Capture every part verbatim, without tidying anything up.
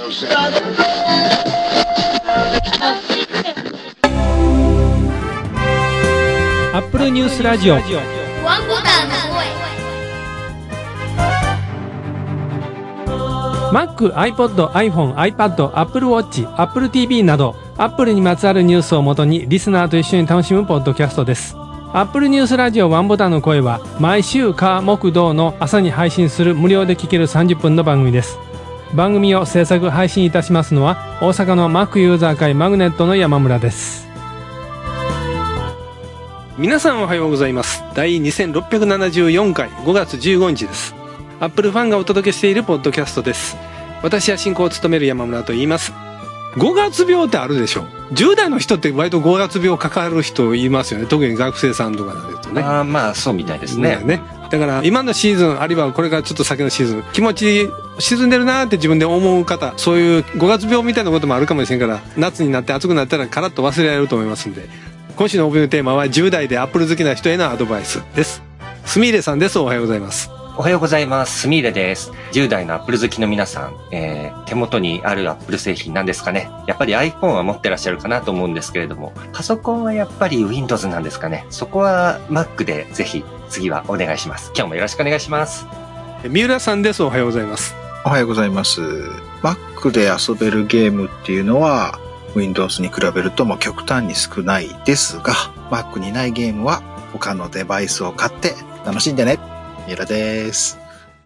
アップルニュースラジオワンボタンの声。Mac、iPod、iPhone、iPad、Apple Watch、Apple ティーブイ など Apple にまつわるニュースをもとにリスナーと一緒に楽しむポッドキャストです。Apple ニュースラジオワンボタンの声は毎週火木土の朝に配信する無料で聴けるさんじゅっぷんの番組です。番組を制作配信いたしますのは大阪の Mac ユーザー会マグネットの山村です。皆さんおはようございます。第にせんろっぴゃくななじゅうよんかいごがつじゅうごにちです。アップルファンがお届けしているポッドキャストです。私は進行を務める山村と言います。ごがつ病ってあるでしょ。じゅう代の人って割とごがつ病かかる人いますよね。特に学生さんとかなんですとね。 ああ、まあそうみたいですね。 ね。だから今のシーズンあるいはこれからちょっと先のシーズン気持ち沈んでるなーって自分で思う方、そういうごがつ病みたいなこともあるかもしれんから、夏になって暑くなったらカラッと忘れられると思いますんで、今週のオープニングテーマはじゅう代でアップル好きな人へのアドバイスです。すみれさんです。おはようございます。 おはようございます。すみれです。じゅう代のアップル好きの皆さん、えー、手元にあるアップル製品なんですかね。やっぱり iPhone は持ってらっしゃるかなと思うんですけれども、パソコンはやっぱり Windows なんですかね。そこは Mac でぜひ次はお願いします。今日もよろしくお願いします。 三浦さんです。おはようございます。 おはようございます。Mac で遊べるゲームっていうのは Windows に比べるともう極端に少ないですが、Mac にないゲームは他のデバイスを買って楽しんでね。三浦です。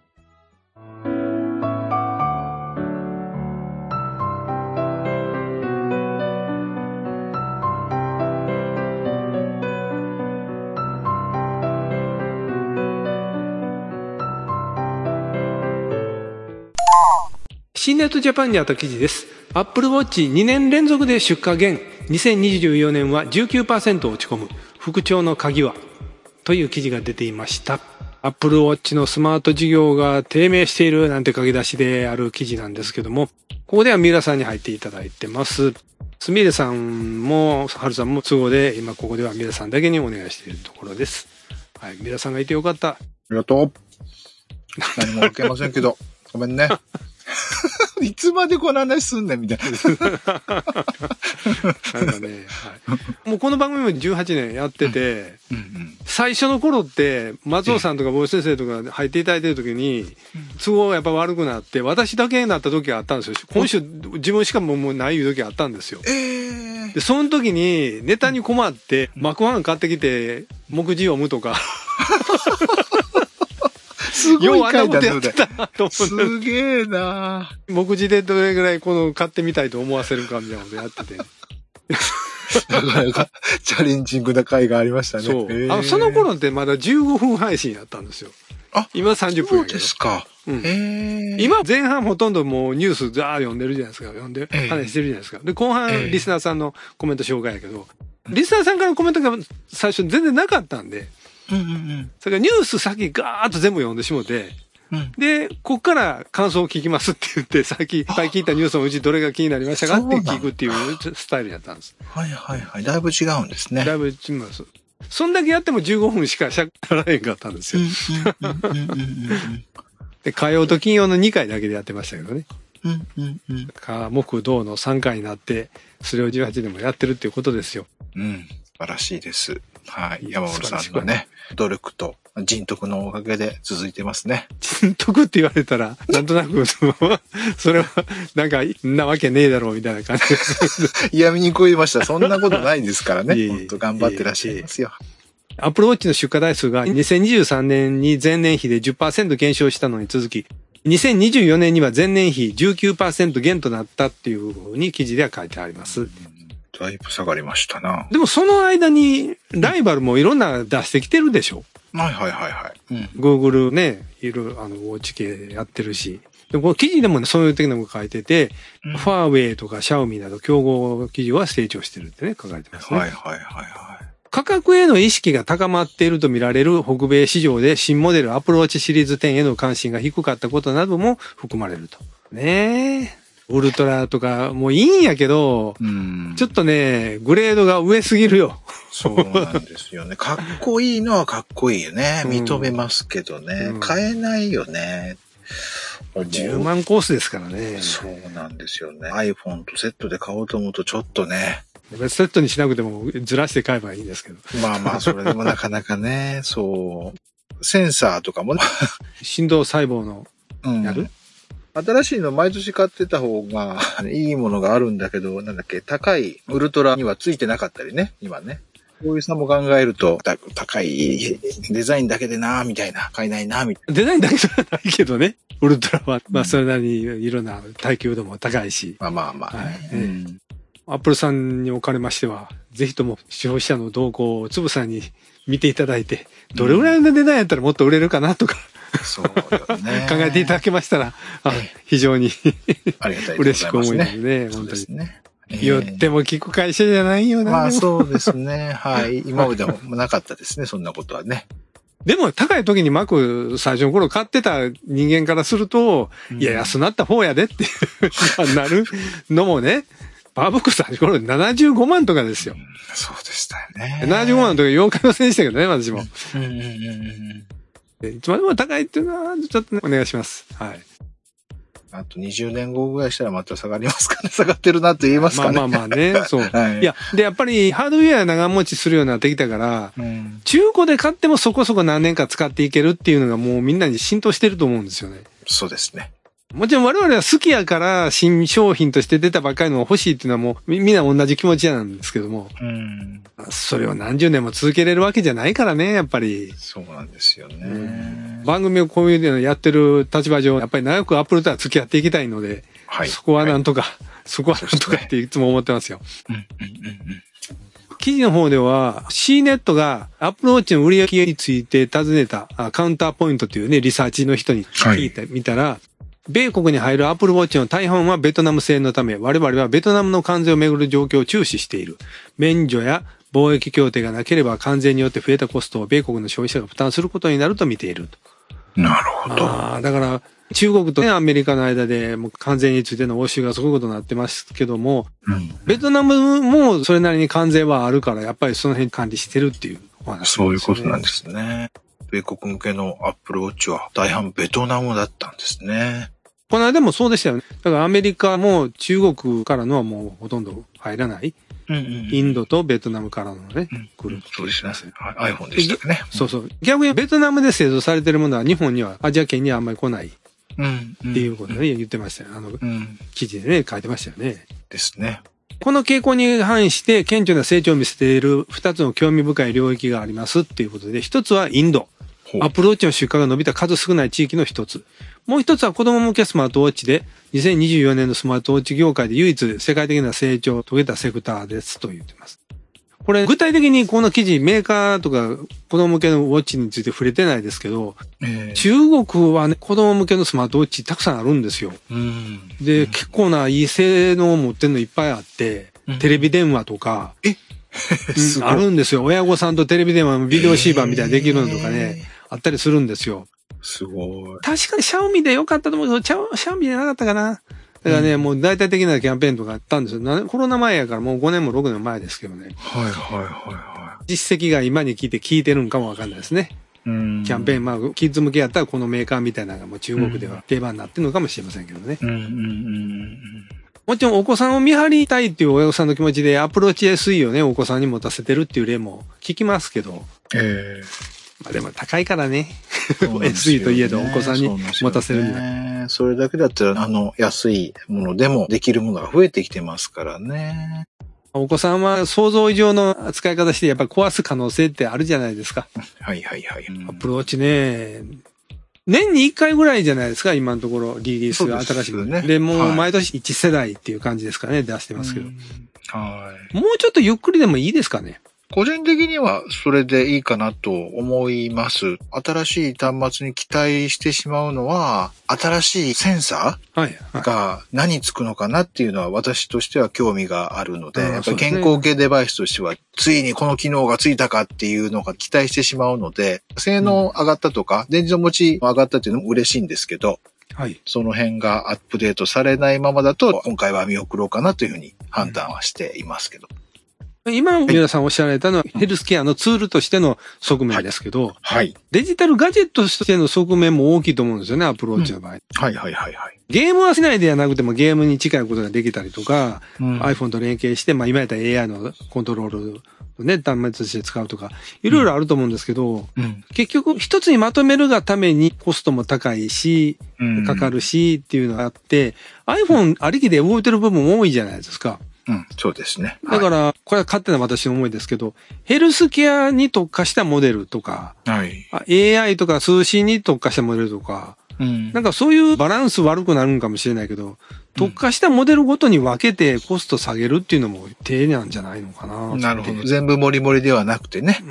シーネットジャパンにあった記事です。Apple Watch にねん連続で出荷減、にせんにじゅうよねんは じゅうきゅうパーセント 落ち込む、復調の鍵はという記事が出ていました。Apple Watch のスマート事業が低迷しているなんて書き出しである記事なんですけども、ここでは三浦さんに入っていただいてます。すみれさんもはるさんも都合で今ここでは三浦さんだけにお願いしているところです。はい、三浦さんがいてよかった。 ありがとう。何も受けませんけどごめんね。いつまでこの話すんねんみたいな。 なんかね、はい、もうこの番組もじゅうはちねんやってて、うんうんうん、最初の頃って松尾さんとか坊先生とか入っていただいてる時に都合がやっぱ悪くなって私だけになった時があったんですよ。今週自分しかももうないいう時があったんですよ。えー、でその時にネタに困ってマクワン買ってきて目次読むとか。 すごい書いてあるので。 すげえな。 目次でどれぐらいこの買ってみたいと思わせるかみたいなことやってて。 なかなかチャレンジングな回がありましたね。 そう。あの、その頃ってまだじゅうごふん配信やったんですよ。あ、今さんじゅっぷんやけど。 そうですか。 うん。へ今前半ほとんどもうニュースザー読んでるじゃないですか。読んで、話してるじゃないですか。で、後半リスナーさんのコメント紹介やけど、リスナーさんからのコメントが最初全然なかったんで、うんうんうん、それからニュース先ガーッと全部読んでしもて、うん、で、こっから感想を聞きますって言って、さっきいっぱい聞いたニュースのうちどれが気になりましたかって聞くっていうスタイルやったんです。 はいはいはい。だいぶ違うんですね。 だいぶ違います。そんだけやってもじゅうごふんしかしゃらへんかったんですよ。で、火曜と金曜のにかいだけでやってましたけどね。うんうんうん、火木土のさんかいになって、それをじゅうはちでもやってるっていうことですよ。 うん。素晴らしいです。はい。山本さんのね、努力と人徳のおかげで続いてますね。 人徳って言われたら、なんとなく、それは、なんか、なわけねえだろうみたいな感じです。 嫌味にこいました。そんなことないですからね。本当頑張ってらっしゃいますよ。 アップルウォッチの出荷台数がにせんにじゅうさんねんに前年比で じゅっパーセント 減少したのに続き、にせんにじゅうよねんには前年比 じゅうきゅうパーセント 減となったっていうふうに記事では書いてあります。 だいぶ下がりましたな。 でもその間にライバルもいろんな出してきてるでしょ。 はいはいはいはい。 うん、Google ね、いろいろあのウォッチ系やってるし。でこの記事でもね、そういう的なこと書いてて、うん、ファーウェイとかシャオミなど競合企業は成長してるってね、書かれてますね。 はいはいはいはい。 価格への意識が高まっていると見られる北米市場で新モデル Apple Watch シリーズテンへの関心が低かったことなども含まれると。ねえ。ウルトラとかもういいんやけど、うん、ちょっとね、グレードが上すぎるよ。 そうなんですよね。かっこいいのはかっこいいよね。認めますけどね。うん、買えないよね。 じゅうまんコースですからね。 そうなんですよね。iPhone とセットで買おうと思うとちょっとね。 別セットにしなくてもずらして買えばいいんですけど。 まあまあ、それでもなかなかね、そう。センサーとかも、 振動細胞のやる、 うん、新しいの毎年買ってた方がいいものがあるんだけど、なんだっけ、高いウルトラにはついてなかったりね、今ね。こういう差も考えると、高いデザインだけでなみたいな、買えないなみたいな。 デザインだけじゃないけどね。ウルトラは、まあそれなりにいろんな耐久度も高いし。 まあまあまあ、ね。はいうん、 アップルさんにおかれましては、ぜひとも消費者の動向をつぶさに見ていただいて、どれぐらいの値段やったらもっと売れるかなとか、うん、そうよね、考えていただけましたら、あ非常にありがたい嬉しく思いますね、本当に。 ね言っても聞く会社じゃないよな。 まあそうですね。はい。今までもなかったですね、そんなことはね。 でも高い時に Mac 最初の頃買ってた人間からすると、うん、いや安なった方やでっていうなるのもね、パワーブック最初の頃ななじゅうごまんとかですよ。うん、 そうでしたよね。 ななじゅうごまんとか妖怪のせいでしたけどね、私も。 うんうんうんうん、 いつまでも高いっていうのは、ちょっとね、お願いします。はい。 あとにじゅうねんごぐらいしたらまた下がりますかね。下がってるなって言いますかね。 まあまあまあね。そう。はい、いや、で、やっぱりハードウェア長持ちするようになってきたから、うん、中古で買ってもそこそこ何年か使っていけるっていうのがもうみんなに浸透してると思うんですよね。 そうですね。 もちろん我々は好きやから新商品として出たばっかりのが欲しいっていうのはもうみんな同じ気持ちなんですけども。うん、それを何十年も続けれるわけじゃないからね、やっぱり。 そうなんですよね。うん、 番組をこういうのやってる立場上、やっぱり長くアップルとは付き合っていきたいので、はい、そこはなんとか、はい、そこはなんとかっていつも思ってますよ。うんうんうんうん、記事の方では シーネット がアップルウォッチの売り上げについて尋ねたカウンターポイントというね、リサーチの人に聞いてみたら、はい、米国に入るアップルウォッチの大半はベトナム製のため、我々はベトナムの関税をめぐる状況を注視している。免除や貿易協定がなければ関税によって増えたコストを米国の消費者が負担することになると見ていると。 なるほど。 ああ、だから中国と、ね、アメリカの間でもう関税についての応酬がすごいことになってますけども、うん、ベトナムもそれなりに関税はあるから、やっぱりその辺管理してるっていうお話ですね。 そういうことなんですね。米国向けのアップルウォッチは大半ベトナムだったんですね。 この間もそうでしたよね。だからアメリカも中国からのはもうほとんど入らない。うんうんうん、インドとベトナムからのね、うん、来る。 そうですね。はい、iPhone でしたっけね。 そうそう。逆にベトナムで製造されてるものは日本には、アジア圏にはあんまり来ない。っていうことで、ね、言ってましたよ。あの、うん、記事でね、書いてましたよね。 ですね。 この傾向に反して顕著な成長を見せている二つの興味深い領域がありますっていうことで、一つはインド。アップルウォッチの出荷が伸びた数少ない地域の一つ。もう一つは子供向けスマートウォッチで、にせんにじゅうよねんのスマートウォッチ業界で唯一世界的な成長を遂げたセクターですと言ってます。これ具体的にこの記事、メーカーとか子供向けのウォッチについて触れてないですけど、えー、中国はね、子供向けのスマートウォッチたくさんあるんですよ。うん、で、うん、結構ないい性能を持ってるのいっぱいあって、うん、テレビ電話とか、えうん、あるんですよ。親御さんとテレビ電話のビデオシーバーみたいにできるのとかね、えー、あったりするんですよ。 すごい。 確かにシャオミで良かったと思うけど、シャオミじゃなかったかな。だからね、うん、もう大体的なキャンペーンとかあったんですよ。コロナ前やからもうごねんもろくねん前ですけどね。 はいはいはいはい。 実績が今に聞いて聞いてるんかもわかんないですね。うん、キャンペーン、まあ、キッズ向けやったらこのメーカーみたいなのがもう中国では定番になってるのかもしれませんけどね。うんうんうん、もちろんお子さんを見張りたいっていう親御さんの気持ちでアプローチ エスイー をね、お子さんに持たせてるっていう例も聞きますけど。えーまあでも高いからね。ねエスイー といえどお子さんに持たせるには。 ね、それだけだったら、あの、安いものでもできるものが増えてきてますからね。 お子さんは想像以上の使い方してやっぱり壊す可能性ってあるじゃないですか。 はいはいはい。 アプローチね。年にいっかいぐらいじゃないですか、今のところリリースが新しく。ね、で、もう毎年いち世代っていう感じですかね、出してますけど。はい。もうちょっとゆっくりでもいいですかね。 個人的にはそれでいいかなと思います。新しい端末に期待してしまうのは、新しいセンサーが何つくのかなっていうのは私としては興味があるので、やっぱり健康系デバイスとしては、ついにこの機能がついたかっていうのが期待してしまうので、性能上がったとか、電池の持ち上がったっていうのも嬉しいんですけど、はい、その辺がアップデートされないままだと、今回は見送ろうかなというふうに判断はしていますけど。 今、皆さんおっしゃられたのはヘルスケアのツールとしての側面ですけど、 はい。はい。 デジタルガジェットとしての側面も大きいと思うんですよね、アプローチの場合。うん、 はいはいはいはい。 ゲームはしないではなくてもゲームに近いことができたりとか、うん、iPhone と連携して、まあ今やったら エーアイ のコントロールをね、端末として使うとか、いろいろあると思うんですけど、うん、結局一つにまとめるがためにコストも高いし、うん、かかるしっていうのがあって、iPhone ありきで動いてる部分も多いじゃないですか。 うん、そうですね。 だから、これは勝手な私の思いですけど、ヘルスケアに特化したモデルとか、はい、エーアイ とか通信に特化したモデルとか、うん、なんかそういうバランス悪くなるんかもしれないけど、特化したモデルごとに分けてコスト下げるっていうのも手なんじゃないのかな。 なるほど。全部モリモリではなくてね。 うん。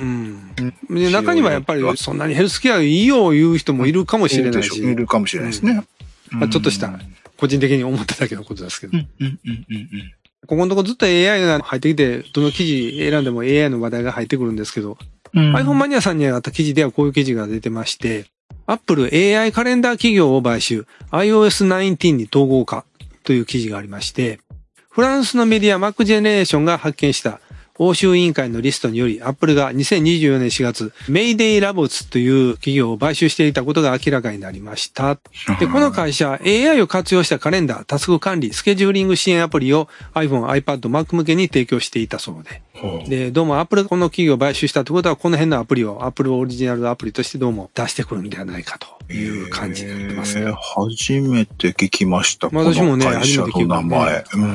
で中にはやっぱりそんなにヘルスケアいいよ言う人もいるかもしれないし。 いるかもしれないですね。 うんまあ、ちょっとした個人的に思っただけのことですけど。うんうんうんうんここのとこずっと エーアイ が入ってきて、どの記事選んでも エーアイ の話題が入ってくるんですけど、うん、iPhone マニアさんにあった記事ではこういう記事が出てまして、Apple エーアイ カレンダー企業を買収、アイオーエスじゅうきゅう に統合化という記事がありまして、フランスのメディア Mac ジェネレーションが発見した欧州委員会のリストにより、Apple がにせんにじゅうよねんしがつ、メイデイラボツという企業を買収していたことが明らかになりました。で、この会社、エーアイ を活用したカレンダー、タスク管理、スケジューリング支援アプリを iPhone、iPad、Mac 向けに提供していたそうで。で、どうも Apple がこの企業を買収したってことは、この辺のアプリを Apple オリジナルアプリとしてどうも出してくるんではないかという感じになってますね。 えー、初めて聞きました。 私もね、 この会社の名前、 ねうん。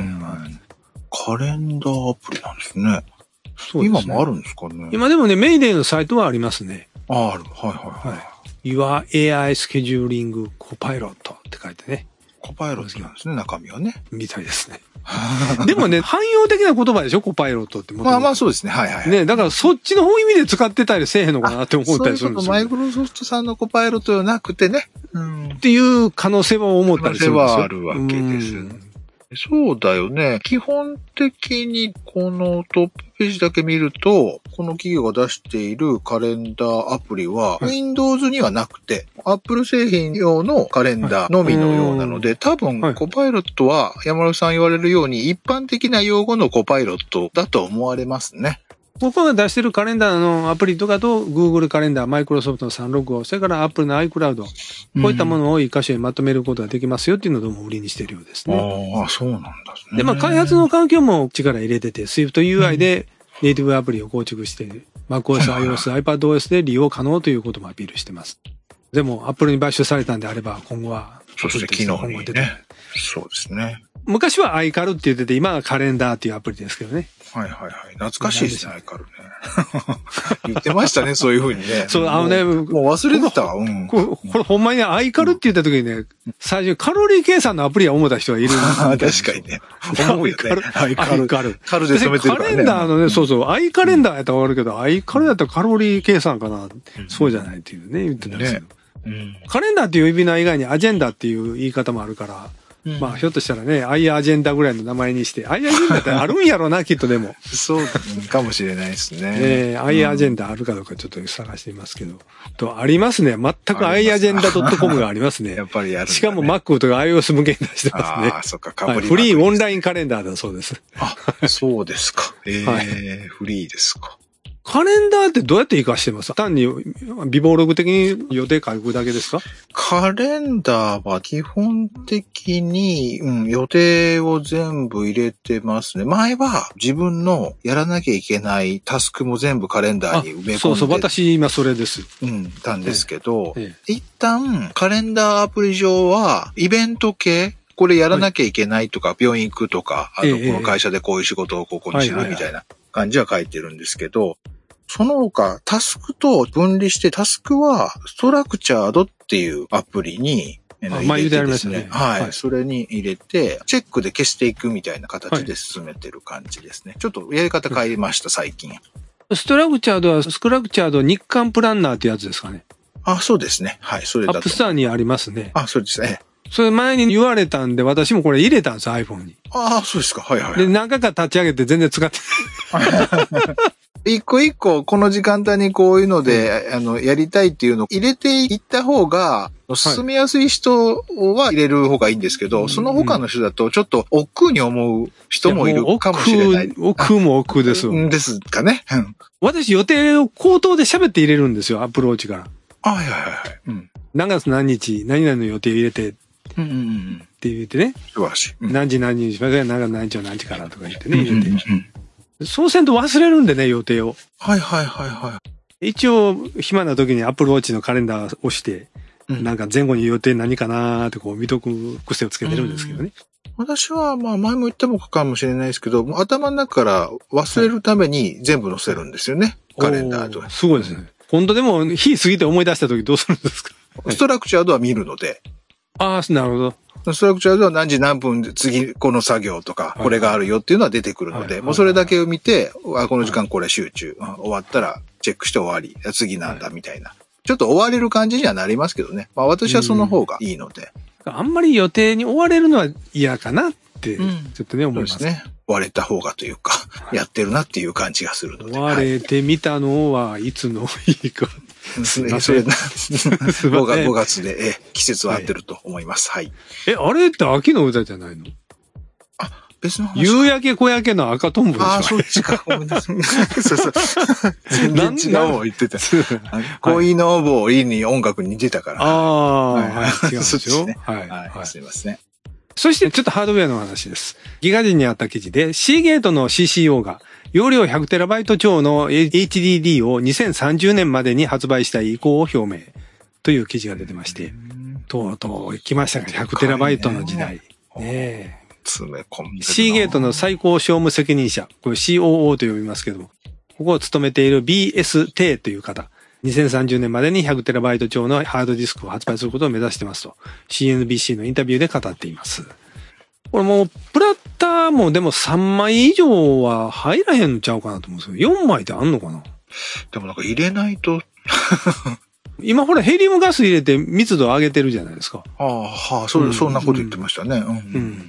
カレンダーアプリなんですね。そうですね。今もあるんですかね。 今でもね、メイデイのサイトはありますね。 ああ、ある。はいはいはい。 Your エーアイ Scheduling Copilot って書いてね。 コパイロットなんですね、中身はね。 みたいですね。でもね、汎用的な言葉でしょ、コパイロットって。 まあまあそうですね、はいはい。 ね、だからそっちの意味で使ってたりせえへんのかなって思ったりするんですよ。 マイクロソフトさんのコパイロットではなくてね。 うん、っていう可能性は思ったりするんですよ。 可能性はあるわけです。そうだよね。基本的にこのトップページだけ見ると、この企業が出しているカレンダーアプリは、はい、Windows にはなくて、Apple 製品用のカレンダーのみのようなので、はい、多分、はい、コパイロットは山田さん言われるように一般的な用語のコパイロットだと思われますね。 ここが出してるカレンダーのアプリとかと Google カレンダー、Microsoft のさんろくご、それから Apple の iCloud、こういったものを一箇所にまとめることができますよっていうのをどうも売りにしているようですね。 ああ、そうなんですね。 で、まあ開発の環境も力入れてて、Swift ユーアイ でネイティブアプリを構築して、MacOS、iOS、iPadOS で利用可能ということもアピールしてます。でも Apple に買収されたんであれば今後は、 そして機能にね。そうですね。 昔は iCal って言ってて、今はカレンダーっていうアプリですけどね。 はいはいはい。懐かしいですね、iCal ね。言ってましたね、そういう風にね。 そう、あのね、もう忘れてたわ。うん。 これ、これほんまにね、iCal って言った時にね、最初カロリー計算のアプリは思った人がいるんですよ。 確かにね。思うよね。iCal。 iCal。 カルで染めてるからね。 カレンダーのね、そうそう、iCal やったらわかるけど、iCal やったらカロリー計算かな。そうじゃないっていうね、言ってたんですよ。カレンダーっていう呼び名以外にアジェンダっていう言い方もあるから、うん、まあ、ひょっとしたらね、アイアジェンダぐらいの名前にして、アイアジェンダってあるんやろうな、きっとでも。 そうかもしれないですね。 えー、アイアジェンダあるかどうかちょっと探してみますけど。と、ありますね。全くアイアジェンダ .com がありますね。 やっぱりやる、ね。 しかも Mac とか iOS 向けに出してますね。 ああ、そっか、かぶり、 はい、フリーオンラインカレンダーだそうです。 あ、そうですか。えー、はい、フリーですか。 カレンダーってどうやって活かしてます？単に微暴録的に予定書くだけですか？ カレンダーは基本的に、うん、予定を全部入れてますね。前は自分のやらなきゃいけないタスクも全部カレンダーに埋め込んで。 そうそう、私今それです。 うん、たんですけど、ええ、一旦カレンダーアプリ上はイベント系これやらなきゃいけないとか、はい、病院行くとか、あの、この会社でこういう仕事をここにするみたいな感じは書いてるんですけど、その他、タスクと分離して、タスクは、ストラクチャードっていうアプリに入れてですね。はい。はい。それに入れて、チェックで消していくみたいな形で進めてる感じですね。はい、ちょっとやり方変えました、最近。 ストラクチャードは、ストラクチャード日間プランナーってやつですかね。 あ、そうですね。はい、それだと。 アップスターにありますね。 あ、そうですね。 それ前に言われたんで、私もこれ入れたんです、iPhone に。 ああ、そうですか。はいはい。 で、何回か立ち上げて全然使ってない。 一個一個この時間帯にこういうので、うん、あの、やりたいっていうのを入れていった方が、進みやすい人は入れる方がいいんですけど、はい、その他の人だとちょっと億劫に思う人もいるかもしれない。 億劫も億劫ですよ。 ですかね。うん、 私予定を口頭で喋って入れるんですよ、アップルウォッチから。 はいはいはい。うん、 何月何日、何々の予定入れて、 うんうんうん、 って言ってね。 素晴らしい。うん、 何時何時にしません、何月何日は何時からとか言ってね、入れて。うんうんうん、そうせんと忘れるんでね、予定を。 はいはいはいはい。 一応、暇な時にアップルウォッチのカレンダーを押して、うん、なんか前後に予定何かなーってこう見とく癖をつけてるんですけどね。 私は、まあ前も言ったもかもしれないですけど、もう頭の中から忘れるために全部載せるんですよね。はい、カレンダーと。 すごいですね。今度でも日過ぎて思い出した時どうするんですか？ ストラクチャードは見るので。 ああ、なるほど。 ストラクチャードは何時何分で次この作業とか、これがあるよっていうのは出てくるので、もうそれだけを見て、あ、この時間これ集中、終わったらチェックして終わり、次なんだみたいな。ちょっと追われる感じにはなりますけどね。まあ私はその方がいいので。 あんまり予定に追われるのは嫌かなって、ちょっとね、思います。 そうですね。追われた方がというか、やってるなっていう感じがするので。 追われてみたのはいつのいいか。 それ、それごがつ、ごがつで、え、季節は合ってると思います。はい。 え、あれって秋の歌じゃないの？ あ、別の話。 夕焼け小焼けの赤とんぼでしょ。 あ、そっちか。ごめんなさい。そうそう。全然違うもん言ってた。恋のぼりに音楽に似てたから。 ああ、はい、違うんですよ。 はい。はい。すいません。 そしてちょっとハードウェアの話です。ギガ人にあった記事で、シーゲートの シーシーオー が容量 ひゃくテラバイト 超の エイチディーディー をにせんさんじゅうねんまでに発売したい意向を表明という記事が出てまして、とうとう来ましたが ひゃくテラバイト の時代。ねえ。 詰め込んで。 シーゲートの最高商務責任者、これ シーオーオー と呼びますけども、ここを務めている ビーエスティー という方、にせんさんじゅうねんまでに ひゃくテラバイト 超のハードディスクを発売することを目指してますと、シーエヌビーシー のインタビューで語っています。これもう、プラッターもでもさんまい以上は入らへんのちゃうかなと思うんですけど、よんまいってあんのかな？ でもなんか入れないと。 今ほらヘリウムガス入れて密度上げてるじゃないですか。 ああ、はあ、そう、うん、そんなこと言ってましたね。うん。うん、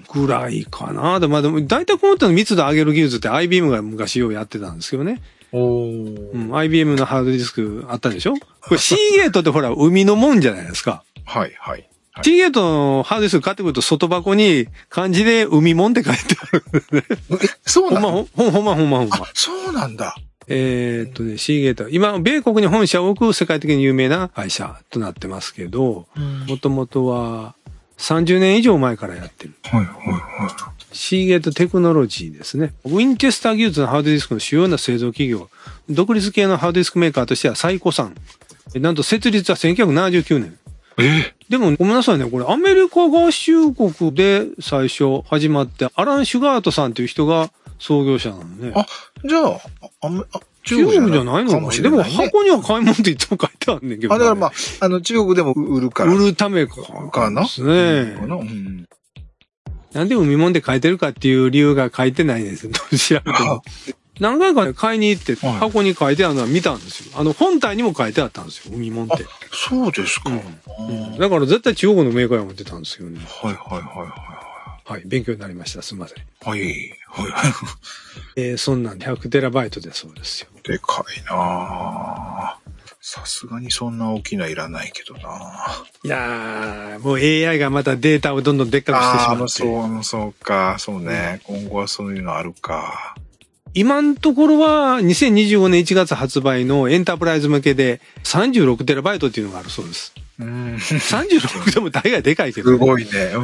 ぐらいかな。でも、まあ、でも大体この手の密度上げる技術って アイビーエム が昔ようやってたんですけどね。 おうん、アイビーエム のハードディスクあったでしょ？これ C ゲートってほら海のもんじゃないですか。 はい、はい。 シーゲートのハードディスク買ってくると外箱に漢字で海もんって書いてある。 え、そうなんだ。 ほんま、ほんほんま、ほんま、ほんま。 そうなんだ。 えーっとね、シーゲート。今、米国に本社を置く世界的に有名な会社となってますけど、もともとはさんじゅうねん以上前からやってる。 はい、はい、はい。 シーゲートテクノロジーですね。ウィンチェスター技術のハードディスクの主要な製造企業。独立系のハードディスクメーカーとしては最古参。なんと設立はせんきゅうひゃくななじゅうきゅうねん。 えでもごめんなさいね。これアメリカ合衆国で最初始まって、アラン・シュガートさんという人が創業者なのね。 あ、じゃあ、あ、あ中国じゃないのかな、ね、でも箱には買い物っていつも書いてあるんねんけど、ね。 あ、だからまあ、あの中国でも売るから。 売るためか。 かなですね。うん、なんで海物で書いてるかっていう理由が書いてないんですよ。調べても。何回かね、買いに行って箱に書いてあるのは見たんですよ。あの、本体にも書いてあったんですよ、海物って。 そうですか、 うんうん。だから絶対中国のメーカーが持ってたんですよね。 はいはいはいはい。 はい、勉強になりました。すみません。 はい、はい。 えー、そんなんひゃくテラバイトでそうですよ。 でかいなぁ。さすがにそんな大きないらないけどなぁ。 いやー、もう エーアイ がまたデータをどんどんでっかくしてしまって。ああ、 そう、そうか、そうね、うん。今後はそういうのあるか。 今のところはにせんにじゅうごねんいちがつ発売のエンタープライズ向けで さんじゅうろくテラバイトっていうのがあるそうです。 うん、 さんじゅうろくでも大概でかいけど、 ね。すごいね。うん。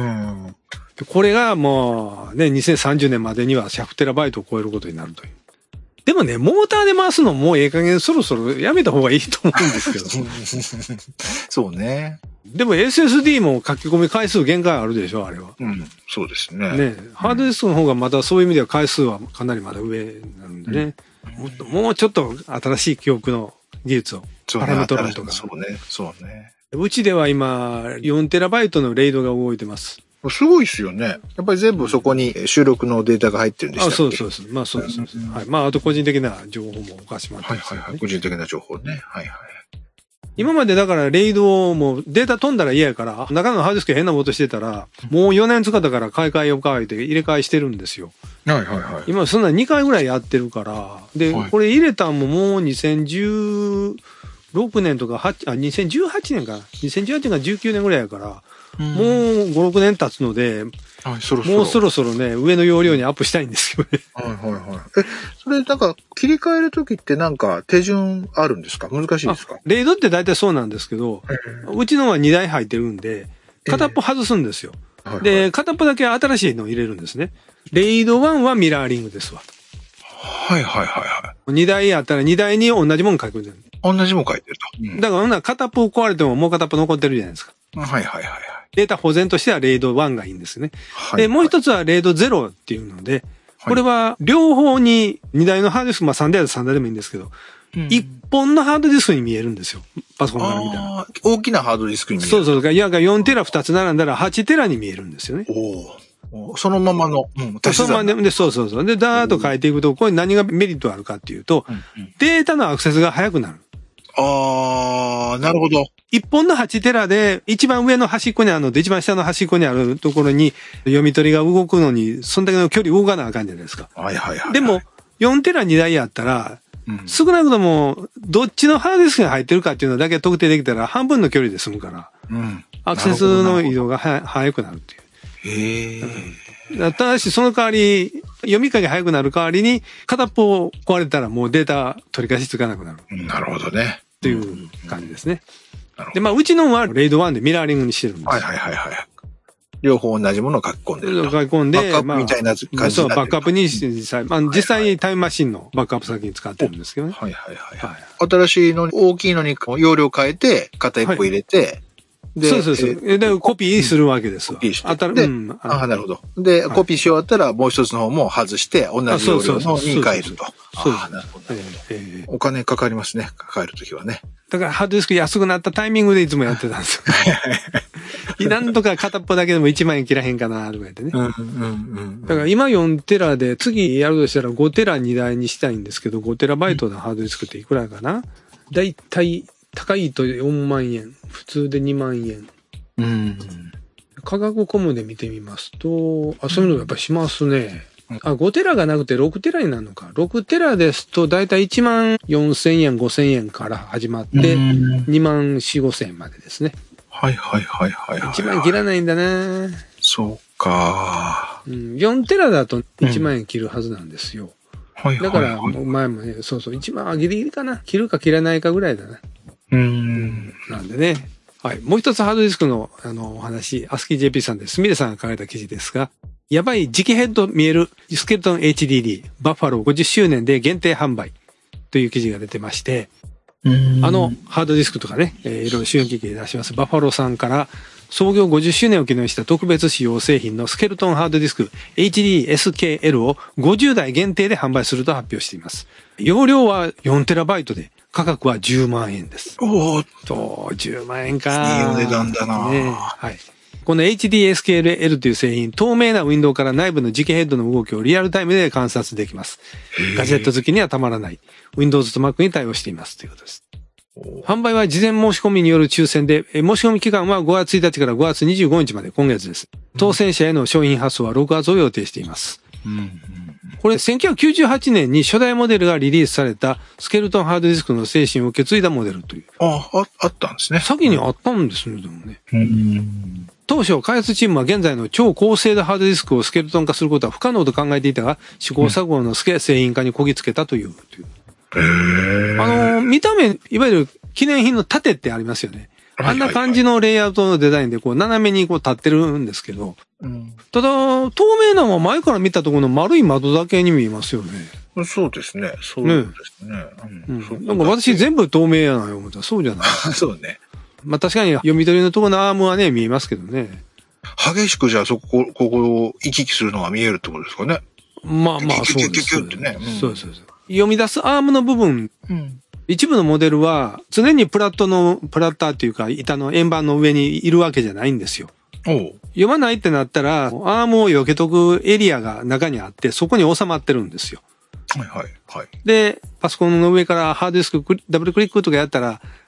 これがもうね、にせんさんじゅうねんまでにはひゃくテラバイトを超えることになるという。でもね、モーターで回すのもうええ加減そろそろやめた方がいいと思うんですけど。 そうね。 でも エスエスディー も書き込み回数限界あるでしょ、あれは。 うん、そうですね。 ね、ハードディスクの方がまたそういう意味では回数はかなりまだ上なんでね。うん、もっと、もうちょっと新しい記憶の技術を。パラメトロンとか。 そうね、そうね。 うちでは今、よんテラバイトのレイドが動いてます。 すごいですよね。やっぱり全部そこに収録のデータが入ってるんでしたっけ？ あ、そうそうです。まあそうです。うん、はい。まああと個人的な情報もお貸しまって、 ね。はいはいはい。個人的な情報ね。はいはい。 今までだからレイドもデータ飛んだら嫌やから、中のハードディスク変なことしてたら、もうよねん使ったから買い替えを変えて入れ替えしてるんですよ。 はいはいはい。 今そんなにかいぐらいやってるから、で、 はいこれ入れたんももうにせんじゅうろくねんとかはち、あ、にせんじゅうはちねんか。にせんじゅうはちねんかじゅうきゅうねんぐらいやから、 うんもうご、ろくねん経つので、 はい、そろそろ。 もうそろそろね、上の容量にアップしたいんですけどね。 はいはいはい。え、それなんか切り替えるときってなんか手順あるんですか？難しいですか？ レイドって大体そうなんですけど、うちのはにだい入ってるんで、片っぽ外すんですよ。 はいはい、 で、片っぽだけ新しいのを入れるんですね。レイドワンはミラーリングですわ。 はいはいはいはい。 にだいあったらにだいに同じもの書いてる。 同じもん書いてると。 うん、だからほんなら片っぽ壊れてももう片っぽ残ってるじゃないですか。 はいはいはいはい。 データ保全としてはレイドワンがいいんですね。はい、で、もう一つはレイドゼロっていうので、これは両方ににだいのハードディスク、まあさんだいだとさんだいでもいいんですけど、いっぽんのハードディスクに見えるんですよ。パソコンから見たら。 大きなハードディスクに見える。 そうそう。いや、よんテラふたつ並んだらはちテラに見えるんですよね。 おそのままの、うん、足し算。 そのままで、そうそうそう。で、ダーッと書いていくと、これ何がメリットあるかっていうと、うんうん、データのアクセスが速くなる。 あー、なるほど。 一本のはちテラで、一番上の端っこにあるのと一番下の端っこにあるところに、読み取りが動くのに、そんだけの距離動かなあかんじゃないですか。 はいはいはい、はい。 でも、よんテラにだいあったら、うん、少なくとも、どっちのハードディスクに入ってるかっていうのだけ特定できたら、半分の距離で済むから、うん、アクセスの移動がは速くなるっていう。 へー。ただし、その代わり、読み書きが速くなる代わりに、片っぽ壊れたらもうデータ取り返しつかなくなる。 なるほどね。 っていう感じですね。で、まあ、うちのはレイドワンでミラーリングにしてるんです。 はいはいはいはい。両方同じものを書き込んでると。 書き込んで、 バックアップみたいな感じになってる、 そう、バックアップに実際、まあ、実際タイムマシンのバックアップ先に使ってるんですけどね。 はいはいはい。はい、新しいのに、大きいのに容量変えて、片一方入れて、はいでそうそうそう。えで、コピーするわけですわ。 コピーして。 あたで、うん、ああ、なるほど。で、はい、コピーし終わったら、もう一つの方も外して、同じ容量のに変えると。そうです。なるほど。えー、お金かかりますね。変えるときはね。 だから、ハードディスク安くなったタイミングでいつもやってたんですよ。なんとか片っぽだけでもいちまんえん切らへんかな、とか言ってね。うんうんうん、だから今よんテラで、次やるとしたらごテラにだいにしたいんですけど、ごテラバイトのハードディスクっていくらかな？だいたい、高いとよんまんえん。普通でにまんえん。うん、価格コムで見てみますと、あ、そういうのやっぱりしますね。あ、ごテラがなくてろくテラになるのか。ろくテラですと、だいたいいちまんよんせんえん、ごせんえんから始まって、にまんよん、ごせんえんまでですね。 はいはいはいはい、はい。 いちまんえん切らないんだな。 そうか、 うん。よんテラだといちまんえん切るはずなんですよ。うん、はいはいはい、だから、前もね、そうそう、いちまんはギリギリかな。切るか切らないかぐらいだな。うん。なんでね。はい。もう一つハードディスクの、あの、お話、アスキー ジェーピー さんで、すみれさんが書かれた記事ですが、やばい磁気ヘッド見えるスケルトン エイチディーディー バッファローごじゅっしゅうねんで限定販売という記事が出てまして、あの、ハードディスクとかね、えー、いろいろ周辺機器で出します。バッファローさんから創業ごじゅっしゅうねんを記念した特別仕様製品のスケルトンハードディスク エイチディーエスケーエル をごじゅうだい限定で販売すると発表しています。容量はよんテラバイトで、価格はじゅうまんえんです。 おーっと、じゅうまんえんか。 いいお値段だな、 ね。はい。この エイチディーエスケーエル という製品、透明なウィンドウから内部の磁気ヘッドの動きをリアルタイムで観察できます。ガジェット好きにはたまらない。Windows と Mac に対応していますということです。販売は事前申し込みによる抽選で、申し込み期間はごがつついたちからごがつにじゅうごにちまで、今月です。当選者への商品発送はろくがつを予定しています。うんうん、これせんきゅうひゃくきゅうじゅうはちねんに初代モデルがリリースされたスケルトンハードディスクの精神を受け継いだモデルという。 ああ、あったんですね。 先にあったんですね、でもね。うん、当初、開発チームは現在の超高精度ハードディスクをスケルトン化することは不可能と考えていたが、試行錯誤の末製品化にこぎつけたという。 へー。 あの、見た目、いわゆる記念品の盾ってありますよね。あんな感じのレイアウトのデザインで、こう、斜めにこう立ってるんですけど、うん、ただ、透明なのは前から見たところの丸い窓だけに見えますよね。 そうですね。そうですね。ねうん、うん、なんか私全部透明やな、思ったらそうじゃない。 そうね。 まあ確かに読み取りのところのアームはね、見えますけどね。 激しくじゃあそこ、ここを行き来するのが見えるってことですかね。 まあまあ、そうです。 そうですね。 そうそうそう。読み出すアームの部分、うん、一部のモデルは常にプラットの、プラッターっていうか板の円盤の上にいるわけじゃないんですよ。 おう読まないってなったら、アームを避けとくエリアが中にあって、そこに収まってるんですよ。 はいはいはい。 で、パソコンの上からハードディスクダブルクリックとかやったら、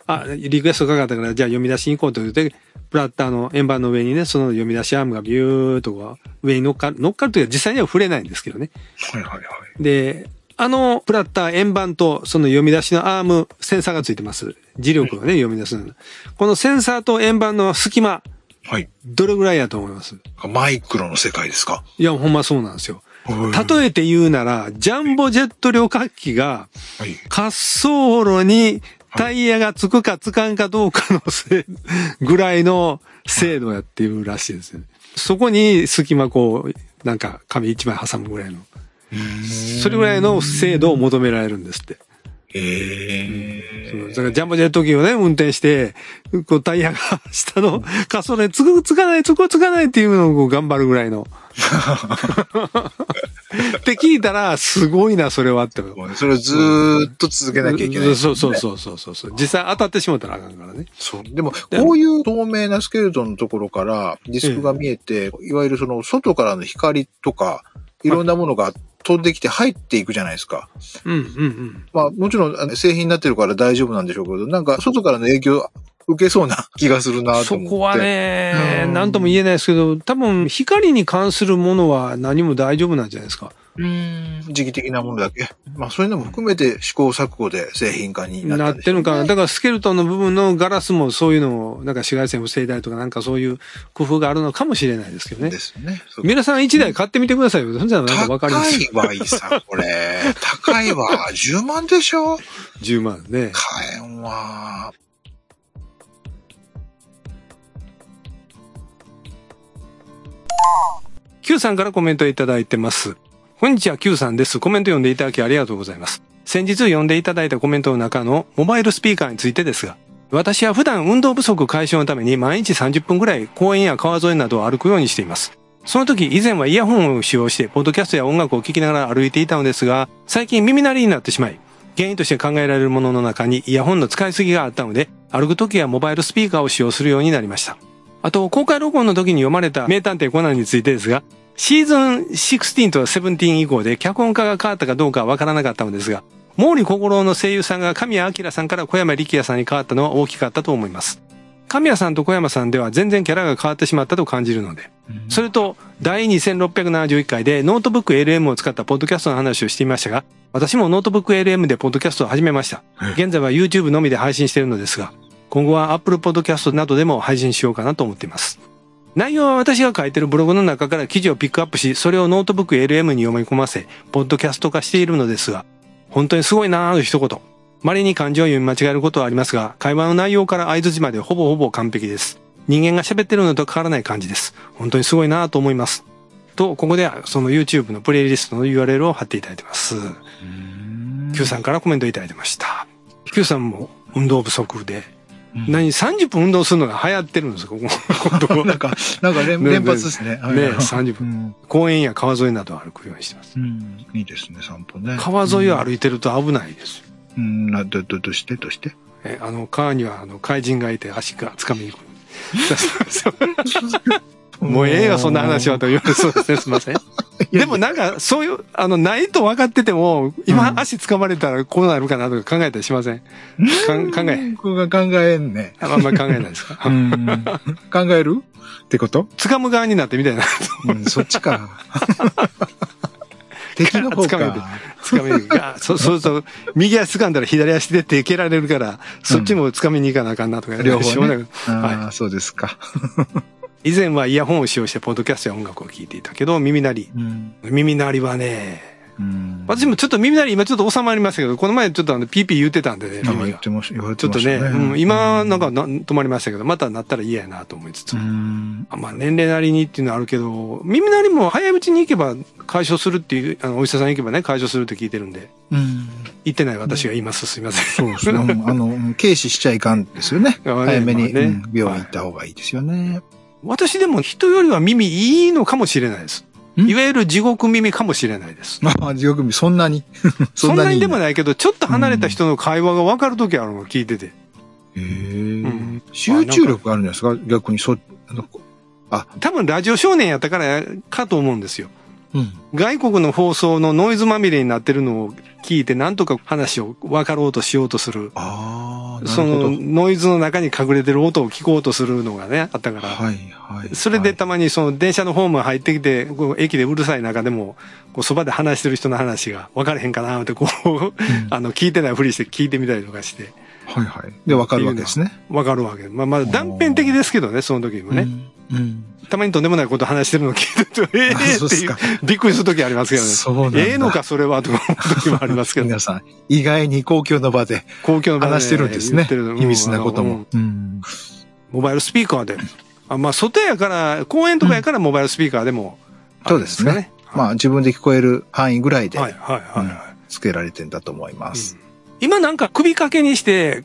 あ、リクエストかかったから、じゃあ読み出しに行こうと言って、プラッターの円盤の上にね、その読み出しアームがビューっとこう、上に乗っかる、乗っかるというか実際には触れないんですけどね。 はいはいはい。 で、あのプラッター円盤とその読み出しのアーム、センサーがついてます。磁力をね、読み出すの。このセンサーと円盤の隙間。 はい。 どれぐらいやと思います？ マイクロの世界ですか？ いや、ほんまそうなんですよ。例えて言うなら、ジャンボジェット旅客機が、滑走路にタイヤがつくかつかんかどうかのせぐらいの精度やっていうらしいですよね。そこに隙間こう、なんか紙一枚挟むぐらいの。それぐらいの精度を求められるんですって。 へえ。 だからジャンボジェット機をね、運転して、こうタイヤが下の滑走路につくつかない、つくつかないっていうのをこう頑張るぐらいの。って聞いたら、すごいな、それはって。 それをずーっと続けなきゃいけない、ね。 そうそうそうそうそうそう。実際当たってしまったらあかんからね。 そう。でも、こういう透明なスケルトンのところからディスクが見えて、うん、いわゆるその外からの光とか、いろんなものが飛んできて入っていくじゃないですか。 うんうんうん。 まあ、もちろん製品になってるから大丈夫なんでしょうけど、なんか外からの影響受けそうな気がするなと思って。 そこはね、なんとも言えないですけど、多分光に関するものは何も大丈夫なんじゃないですか。 うん。時期的なものだけ。まあそういうのも含めて試行錯誤で製品化になったんでしょうね。なってるのかな。だからスケルトンの部分のガラスもそういうのを、なんか紫外線を防いだりとかなんかそういう工夫があるのかもしれないですけどね。ですね。皆さん一台買ってみてくださいよ。そんじゃなんかわかります。 高いわいさ、これ。高いわ。じゅうまんでしょ ? じゅうまんね。 買えんわ。 Q さんからコメントいただいてます。こんにちは、Q さんです。コメント読んでいただきありがとうございます。先日読んでいただいたコメントの中のモバイルスピーカーについてですが、私は普段運動不足解消のために毎日さんじゅっぷんくらい公園や川沿いなどを歩くようにしています。その時以前はイヤホンを使用してポッドキャストや音楽を聴きながら歩いていたのですが、最近耳鳴りになってしまい、原因として考えられるものの中にイヤホンの使いすぎがあったので、歩く時はモバイルスピーカーを使用するようになりました。あと、公開録音の時に読まれた名探偵コナンについてですが、シーズンじゅうろくとじゅうなな以降で脚本家が変わったかどうかはわからなかったのですが、毛利小五郎の声優さんが神谷明さんから小山力也さんに変わったのは大きかったと思います。神谷さんと小山さんでは全然キャラが変わってしまったと感じるので。それと、第にせんろっぴゃくななじゅういっかいでノートブック エルエム を使ったポッドキャストの話をしていましたが、私もノートブック エルエム でポッドキャストを始めました。現在は YouTube のみで配信しているのですが、今後は Apple Podcast などでも配信しようかなと思っています。内容は私が書いているブログの中から記事をピックアップし、それをノートブック エルエム に読み込ませ、ポッドキャスト化しているのですが、本当にすごいなーと一言。稀に漢字を読み間違えることはありますが、会話の内容から相槌までほぼほぼ完璧です。人間が喋ってるのと変わらない感じです。本当にすごいなーと思います。と、ここではその YouTube のプレイリストの ユーアールエル を貼っていただいてます。Q さんからコメントいただいてました。Q さんも運動不足で、何、さんじゅっぷん運動するのが流行ってるんですか、ここ。 なんか、なんか連連発ですね。 ね、さんじゅっぷん、うん。公園や川沿いなどを歩くようにしてます。 うん、いいですね、散歩ね。 川沿いを歩いてると危ないです。 うん、など、ど、どうしてどうしてえ、あの、川には、あの、怪人がいて足が掴みにくい。もうええよ、そんな話はと言われそうですね。すいません。でもなんか、そういう、あの、ないと分かってても、今足掴まれたらこうなるかなとか考えたりしません？考え。 僕が考えんね。 あんまり考えないですか？ 考えるってこと掴む側になってみたいな。 うん、そっちか。敵の方か。掴める。 掴める。あ、そ、そうすると、右足掴んだら左足で手蹴られるから、そっちも掴みに行かなあかんなとか、 両方ね。 ああ、そうですか。 以前はイヤホンを使用してポッドキャストや音楽を聴いていたけど、耳鳴り。うん、耳鳴りはね、うん、私もちょっと耳鳴り今ちょっと収まりましたけど、この前ちょっとあのピーピー言ってたんでね、耳が。言ってました。言われてましたね。ちょっとね、うん、今なんかな止まりましたけど、またなったら嫌やなと思いつつ。うん、まあ年齢なりにっていうのはあるけど、耳鳴りも早いうちに行けば解消するっていう、あのお医者さん行けばね、解消するって聞いてるんで。うん、行ってない私が言います。すいません。 そうですね。あの、軽視しちゃいかんですよね。早めに、ねうん、病院行った方がいいですよね。 私でも人よりは耳いいのかもしれないです。いわゆる地獄耳かもしれないです。 まあ、地獄耳、そんなにそんなにでもないけど、ちょっと離れた人の会話が分かるときあるのを聞いてて。へえ、うん。集中力があるんですか逆にそ、あの、 あ。多分ラジオ少年やったからかと思うんですよ。うん、外国の放送のノイズまみれになってるのを聞いて、なんとか話を分かろうとしようとする。ああ、 そのノイズの中に隠れてる音を聞こうとするのがね、あったから。 はいはい。 それでたまにその電車のホーム入ってきて、こう駅でうるさい中でも、こうそばで話してる人の話が分かれへんかなってこう、うん、あの聞いてないふりして聞いてみたりとかして。 はいはい。で、分かるわけですね。 分かるわけ。まあまあ断片的ですけどね、その時もね。うん。うん、たまにとんでもないこと話してるの聞いてると、ええー、っていう、びっくりする時ありますけどね。そうなんだ。ええのかそれはと思う時もありますけど。 皆さん、意外に公共の場で公共の場で話してるんですね。秘密なことも。うん。 モバイルスピーカーで。あ、まあ外やから、公園とかやからモバイルスピーカーでも、 うん、そうですね。まあ自分で聞こえる範囲ぐらいで、はいはいはい、はい、つけられてんだと思います。 うん、今なんか首掛けにして、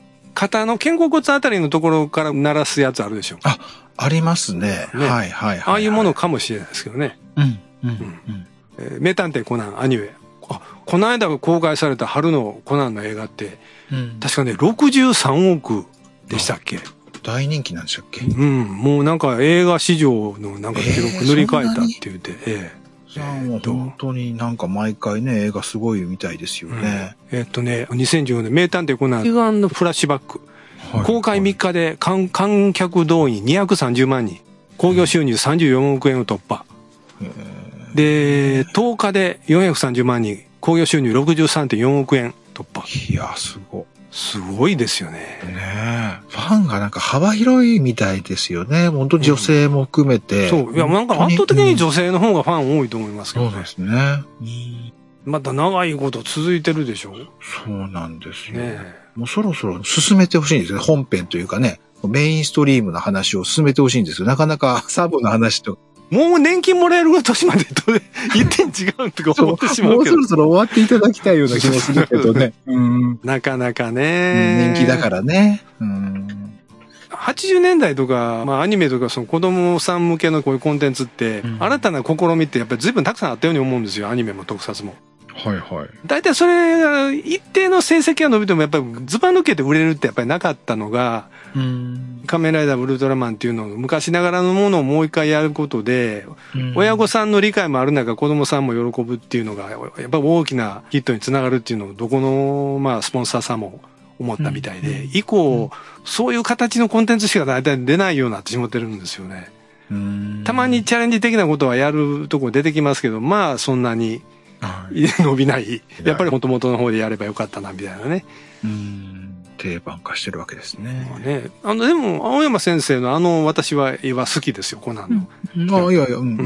肩の肩甲骨あたりのところから鳴らすやつあるでしょ。 あ、ありますね。ね、はいはいはい、はい。 ああいうものかもしれないですけどね。うん。うん。うん。えー、名探偵コナンアニメ。あ、この間公開された春のコナンの映画って、うん、確かね、ろくじゅうさんおくでしたっけ？ 大人気なんでしたっけ？ うん。もうなんか映画史上のなんか記録塗り替えたって言って、ええ。 えー、本当になんか毎回ね、映画すごいみたいですよね。 うん、えー、っとね、にせんじゅうよねん名探偵コナン、悲願のフラッシュバック。はい、公開みっかで観客動員にひゃくさんじゅうまんにん、興行収入さんじゅうよんおくえんを突破。で、とおかでよんひゃくさんじゅうまんにん、興行収入 ろくじゅうさんてんよんおくえん突破。 いや、すごい。 すごいですよね。 ねえ。ファンがなんか幅広いみたいですよね。本当女性も含めて。 うん、そう。いや、なんか圧倒的に女性の方がファン多いと思いますけどね。 そうですね。 また長いこと続いてるでしょ。 そうなんですよ。ね、もうそろそろ進めてほしいんですよね。本編というかね。メインストリームの話を進めてほしいんですよ。なかなかサブの話と。 もう年金もらえる年まで言ってん違うとか思ってしまうけど。 もうそろそろ終わっていただきたいような気もするけどね。 うん、なかなかね。 人気だからね。うん、 はちじゅうねんだいとか、まあアニメとかその子供さん向けのこういうコンテンツって、うん、新たな試みってやっぱり随分たくさんあったように思うんですよ。アニメも特撮も。 はいはい。 大体それが一定の成績が伸びてもやっぱりズバ抜けて売れるってやっぱりなかったのが、うん、仮面ライダーウルトラマンっていうのを昔ながらのものをもう一回やることで、うん、親御さんの理解もある中子供さんも喜ぶっていうのがやっぱり大きなヒットにつながるっていうのをどこのまあスポンサーさんも思ったみたいで、うん、以降そういう形のコンテンツしか大体出ないようになってしまってるんですよね。うん、たまにチャレンジ的なことはやるとこ出てきますけど、まあそんなに伸びない。やっぱり元々の方でやればよかったなみたいなね。 うん、定番化してるわけですね。 まあね、あのでも青山先生のあの私は絵は好きですよ、コナンの。 うん、あいやいや、うん、うんうん、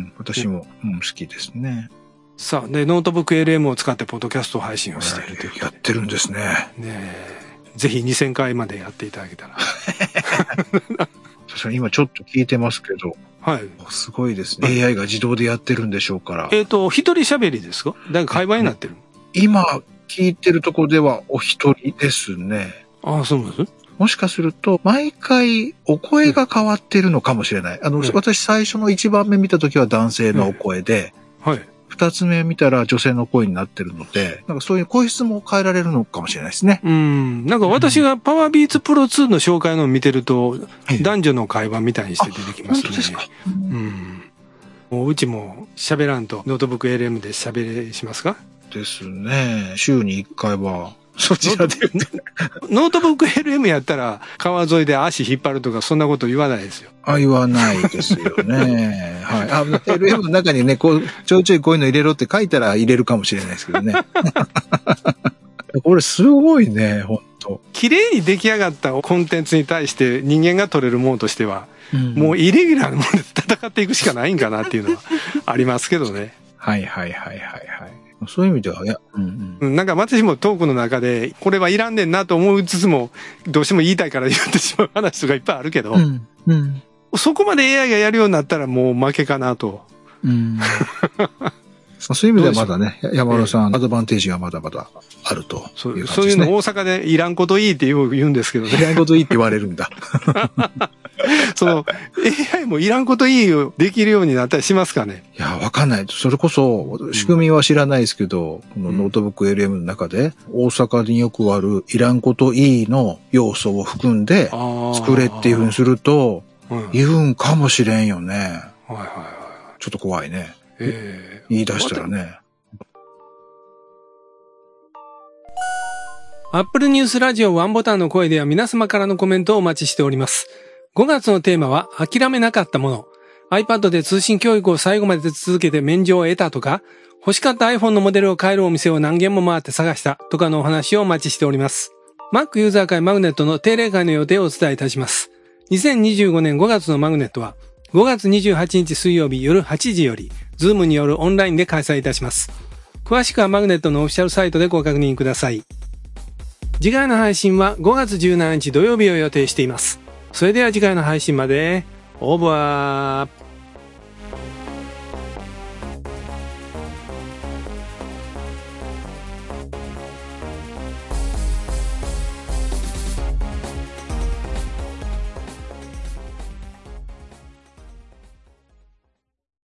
私も、うん、好きですね。 さあ、でノートブック エルエム を使ってポッドキャスト配信をしているという。 やってるんですね。ねえ、ぜひにせんかいまでやっていただけたら。 確かに今ちょっと聞いてますけど。はい。すごいですね。エーアイ が自動でやってるんでしょうから。 えっと、一人喋りですか？だから会話になってる。 今、聞いてるところではお一人ですね。 ああ、そうです。 もしかすると、毎回お声が変わってるのかもしれない。あの、うん、私最初の一番目見たときは男性のお声で、うん、はい。二つ目見たら女性の声になってるので、なんかそういう声質も変えられるのかもしれないですね。 うん。なんか私がパワービーツプロツーの紹介のを見てると、うん、男女の会話みたいにして出てきますね。 本当ですか？ うん。もううちも喋らんとノートブック エルエム で喋れしますか？ ですね。週に一回は。そちらで言ってノートブック エルエム やったら川沿いで足引っ張るとかそんなこと言わないですよ。 あ、言わないですよね。はい。あ、エルエム の中にね、こう、ちょいちょいこういうの入れろって書いたら入れるかもしれないですけどね。これすごいね、ほんと。 綺麗に出来上がったコンテンツに対して人間が取れるものとしては、うん、もうイレギュラーなもので戦っていくしかないんかなっていうのはありますけどね。 はいはいはいはいはい。そういう意味では、いや、うんうん、なんか私もトークの中で、これはいらんねんなと思いつつも、どうしても言いたいから言ってしまう話とかいっぱいあるけど、うんうん、そこまで エーアイ がやるようになったらもう負けかなと。うん、 そういう意味ではまだね、山田さん、アドバンテージがまだまだあるという感じですね。 そういうの大阪でいらんこといいって言うんですけどね。 いらんこといいって言われるんだ。 その エーアイ もいらんこといいよできるようになったりしますかね。 いや、わかんない。それこそ、仕組みは知らないですけど、うん、このノートブック エルエム の中で、大阪によくあるいらんこといいの要素を含んで、作れっていうふうにすると、言うんかもしれんよね。はいはいはい。ちょっと怖いね。えー、言い出したらね。 Apple ニュースラジオワンボタンの声では皆様からのコメントをお待ちしております。ごがつのテーマは諦めなかったもの。iPad で通信教育を最後まで続けて免状を得たとか、欲しかった iPhone のモデルを買えるお店を何軒も回って探したとかのお話をお待ちしております。Mac ユーザー会マグネットの定例会の予定をお伝えいたします。にせんにじゅうごねんごがつのマグネットはごがつにじゅうはちにち水曜日夜はちじより Zoom によるオンラインで開催いたします。詳しくはマグネットのオフィシャルサイトでご確認ください。次回の配信はごがつじゅうしちにち土曜日を予定しています。それでは次回の配信まで。オーバー。